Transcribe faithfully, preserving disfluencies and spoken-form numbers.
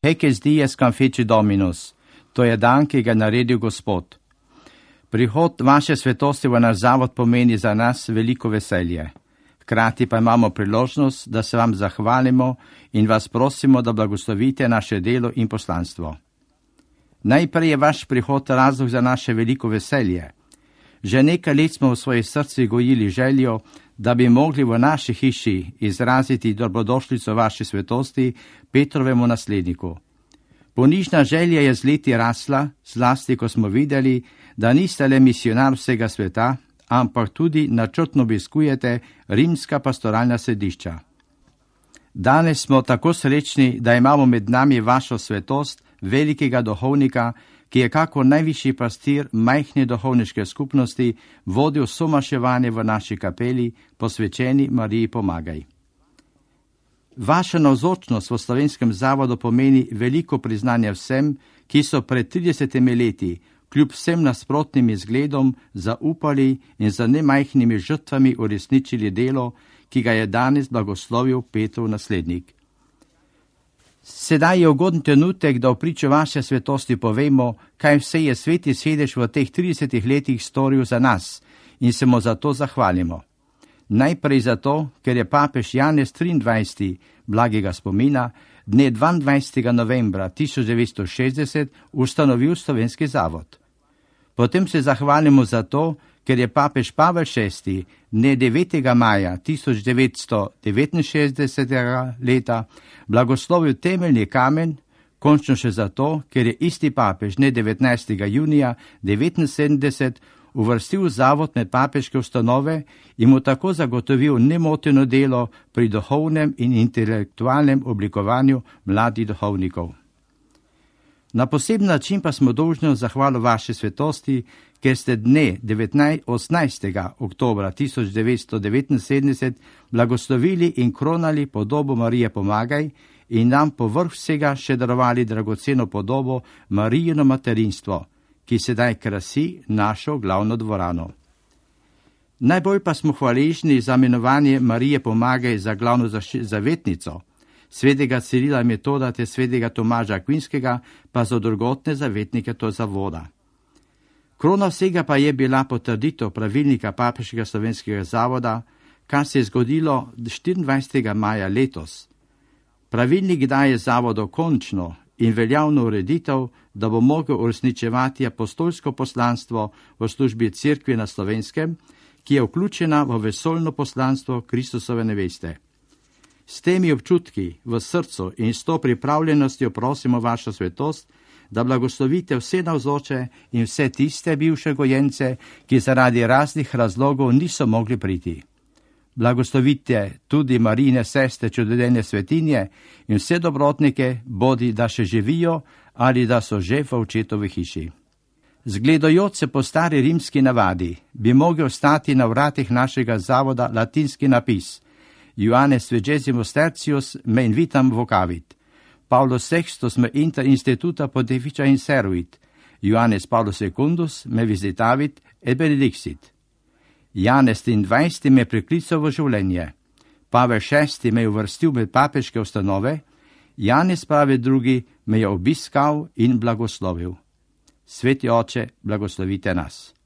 Heces dies confici Dominus, to je dan, ki ga naredil Gospod. Prihod vaše svetosti v naš zavod pomeni za nas veliko veselje. Hkrati pa imamo priložnost, da se vam zahvalimo in vas prosimo, da blagoslovite naše delo in poslanstvo. Najprej je vaš prihod razlog za naše veliko veselje. Že nekaj let smo v svojih srcih gojili željo, da bi mogli v naši hiši izraziti dobrodošlico vaše svetosti Petrovemu nasledniku. Ponižna želja je z leti rasla, zlasti ko smo videli, da niste le misionar vsega sveta, ampak tudi načrtno obiskujete rimska pastoralna središča. Danes smo tako srečni, da imamo med nami vašo svetost, velikega duhovnika, ki je kako najvišji pastir majhne duhovniške skupnosti vodil somaševanje v naši kapeli, posvečeni Mariji Pomagaj. Vaša navzočnost v Slovenskem zavodu pomeni veliko priznanje vsem, ki so pred tridesetimi leti, kljub vsem nasprotnim izgledom, zaupali in za nemajhnimi žrtvami uresničili delo, ki ga je danes blagoslovil Petrov naslednik. Sedaj je ugoden trenutek, da v pričo vaše svetosti povemo, kaj vse je sveti sedež v teh tridesetih letih storil za nas in se mu za to zahvalimo. Najprej zato, ker je papež Janez triindvajseti blagega spomina dne dvaindvajsetega novembra tisoč devetsto šestdeset ustanovil Slovenski zavod. Potem se zahvalimo za to, ker je papež Pavel šesti dne devetega maja tisoč devetsto devetinšestdesetega leta blagoslovil temeljni kamen, končno še zato, ker je isti papež dne devetnajstega junija devetinsedemdeset uvrstil zavod med papeške ustanove in mu tako zagotovil nemoteno delo pri duhovnem in intelektualnem oblikovanju mladih duhovnikov. Na poseben način pa smo dolžni zahvalo vaše svetosti, ker ste dne osemnajstega oktobra tisoč devetsto devetinsedemdeset blagoslovili in kronali podobo Marije Pomagaj in nam povrh vsega še darovali dragoceno podobo Marijino materinstvo, ki sedaj krasi našo glavno dvorano. Najbolj pa smo hvaležni za imenovanje Marije Pomagaj za glavno zavetnico, svetega Cirila Metoda te svetega Tomaža Akvinskega pa za drugotne zavetnike to zavoda. Krona vsega pa je bila potrditev pravilnika Papeškega slovenskega zavoda, kar se je zgodilo štiriindvajsetega maja letos. Pravilnik daje zavodu končno in veljavno ureditev, da bo mogel uresničevati apostolsko poslanstvo v službi Cerkve na Slovenskem, ki je vključena v vesoljno poslanstvo Kristusove neveste. S temi občutki v srcu in s to pripravljenostjo prosimo vašo svetost, da blagoslovite vse navzoče in vse tiste bivše gojence, ki zaradi raznih razlogov niso mogli priti. Blagoslovite tudi Marijine sestre čudodejne svetinje in vse dobrotnike, bodi da še živijo ali da so že v očetovi hiši. Zgledajoč se po stari rimski navadi, bi mogel stati na vratih našega zavoda latinski napis Ioannes vigesimus tertius me invitam vocavit, Paulus sextus me inter instituta pontificia inseruit, Ioannes Paulus secundus me visitavit et benedixit. Janez triindvajseti me priklical v življenje, Pavel šesti me je uvrstil med papeške ustanove, Janez Pavel drugi me je obiskal in blagoslovil. Sveti oče, blagoslovite nas.